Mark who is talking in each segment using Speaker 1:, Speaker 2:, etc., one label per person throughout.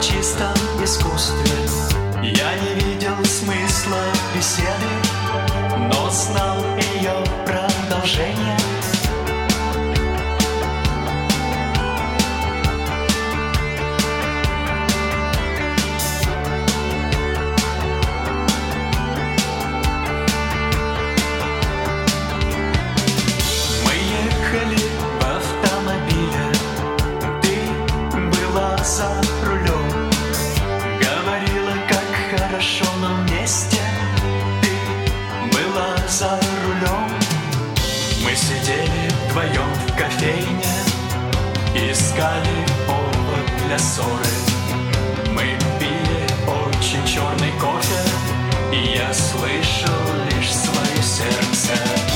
Speaker 1: чистом искусстве. Я не видел смысла беседы, но знал ее продолжение. Мы ехали в автомобиле, ты была за рулем, говорила, как хорошо нам вместе. Ты была за рулем. Мы сидели вдвоем в кофейне, искали повод для ссоры. Мы пили очень черный кофе, и я слышал лишь свое сердце.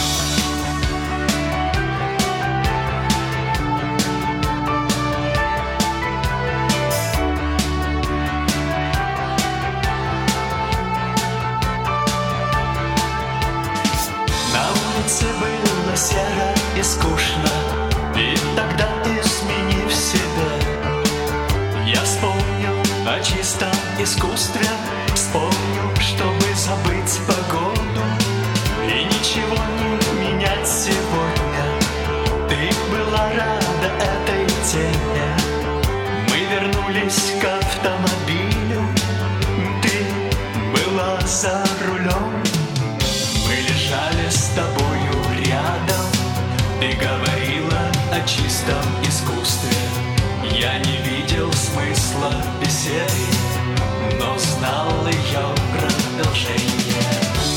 Speaker 1: На улице было серо и скучно, и тогда, изменив себя, я вспомнил о чистом искусстве, вспомнил, чтобы забыть погоду и ничего не менять сегодня. Ты была рада этой теме. Мы вернулись к автомобилю, ты была за рулем. Мы лежали с тобою рядом, ты говорила о чистом искусстве. Я не видел смысла беседы, но знал ее продолжение.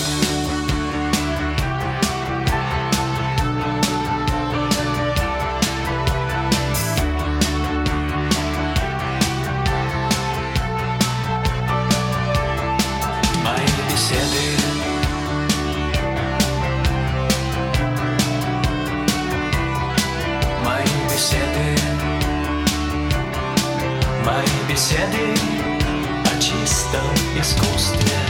Speaker 1: Мои беседы, мои беседы о чистом искусстве.